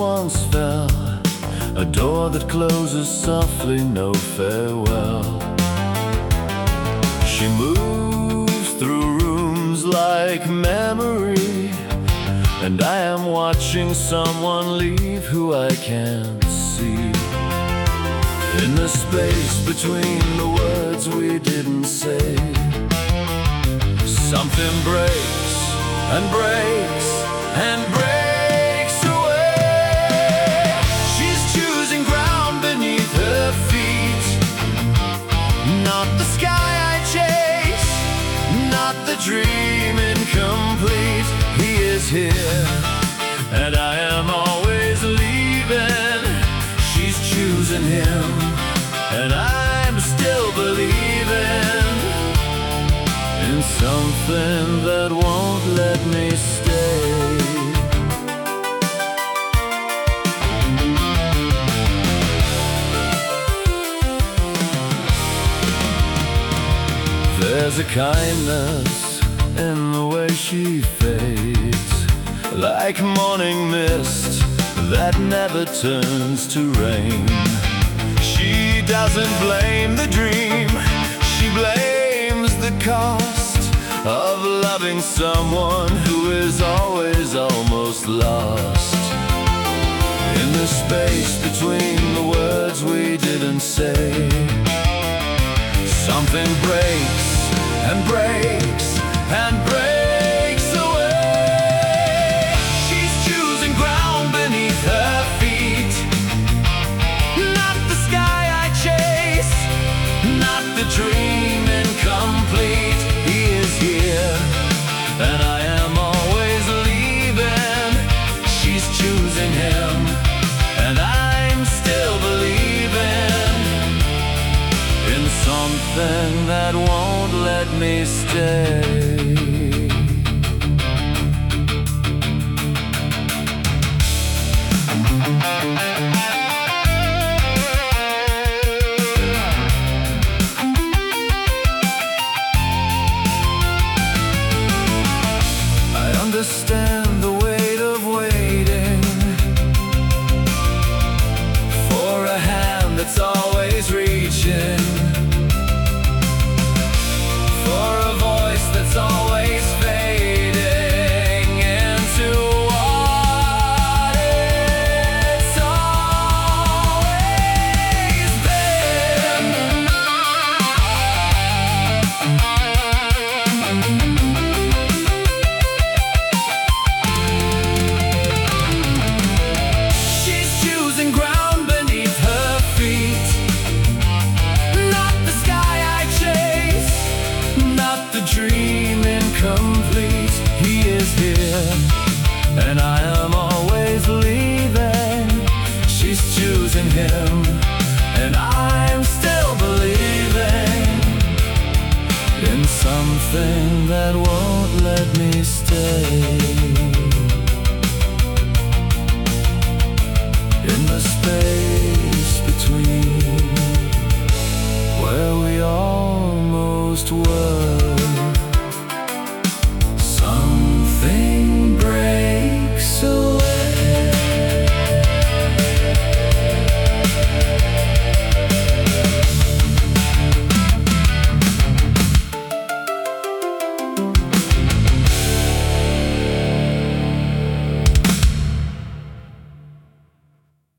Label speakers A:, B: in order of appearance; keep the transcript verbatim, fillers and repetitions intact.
A: once fell, a door that closes softly, no farewell. She moves through rooms like memory, and I am watching someone leave who I can't see. In the space between the words we didn't say, something breaks and breaks and breaks away. She's choosing ground beneath her feet, not the sky I chase, not the dream incomplete. He is here, and I am always leaving. She's choosing him, and I'm still believing in something that won't let me stay. There's a kindness in the way she fades, like morning mist that never turns to rain. She doesn't blame the dream, she blames the cost of loving someone who is always almost lost. In the space between the words we didn't say, something breaks and breaks and breaks away. She's choosing ground beneath her feet, not the sky I chase, not the dream incomplete. He is here, and I am always leaving. She's choosing him, and I'm still believing in something that won't let me stay. I understand the weight of waiting for a hand that's always reaching, for a voice that's always fading into what it's always been. She's choosing ground beneath her feet, not the sky I chase, not the dream incomplete. He is here, and I am always leaving. She's choosing him, and I'm still believing in something that won't let me stay.